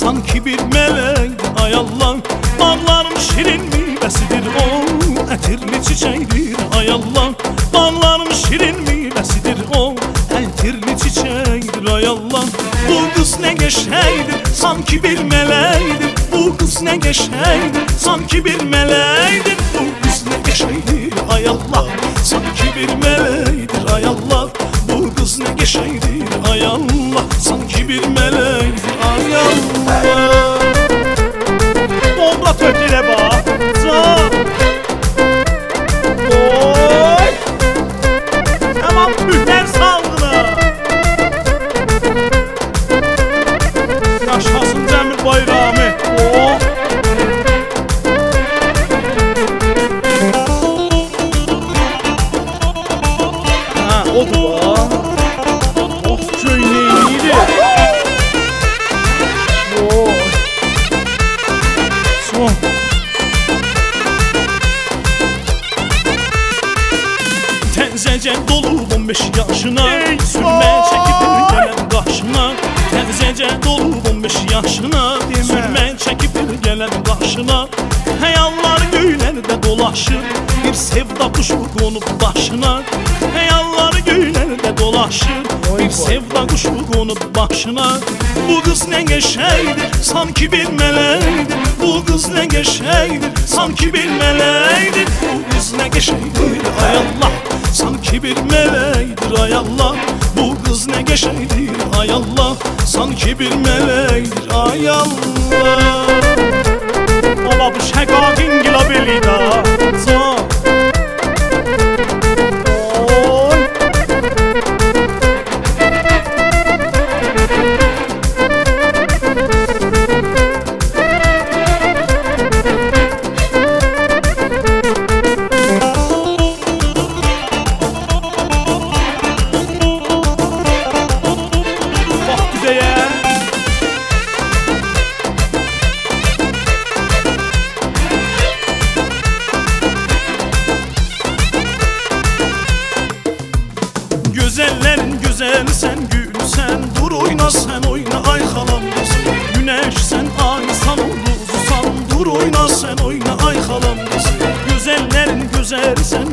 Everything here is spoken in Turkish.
sanki bir melekdir ay Allah. Bağlarım şirin meyvesidir o, ətirli çiçekdir ay Allah. Bağlarım şirin meyvesidir o, ətirli çiçekdir ay Allah. Bu kız ne geçeydir, sanki bir melekdir. Bu kız ne geçeydir, sanki bir melekdir. Bu kız ne geçeydir ay Allah, sanki bir melekdir ay Allah. Bu kız ne geçeydir ay Allah, sanki bir melekdir ay Allah. Bomba töküle bak, oy, tamam mühler salgıla. Yaşasın Cemil Bayrami. Oh. Ha, odur ha. Oh, köyneyiydi. Oy. Son. Tenzece dolu 15 yaşına, sürme çekip gelen karşına. Tenzece dolu 15 yaşına, sürme çekip gelen karşına. Hayallar göylerde dolaşır, bir sevda kuşu konup başına. Hayallar göylerde dolaşır, bir sevda kuşu konup başına. Bu kız ne geçeydir, sanki bir melekdir. Bu kız ne geçeydir, sanki bir melekdir. Bu kız ne geçeydir ay Allah, sanki bir melekdir ay Allah. Bu kız ne geçeydir ay Allah, sanki bir melekdir ay Allah. Ama bu şekakin gila belida. Güzellerin güzel sen, gül sen, dur oyna sen oyna ay halam kızım. Güneş sen, ay san olursan, dur oyna sen oyna ay halam kızım. Güzellerin güzel sen,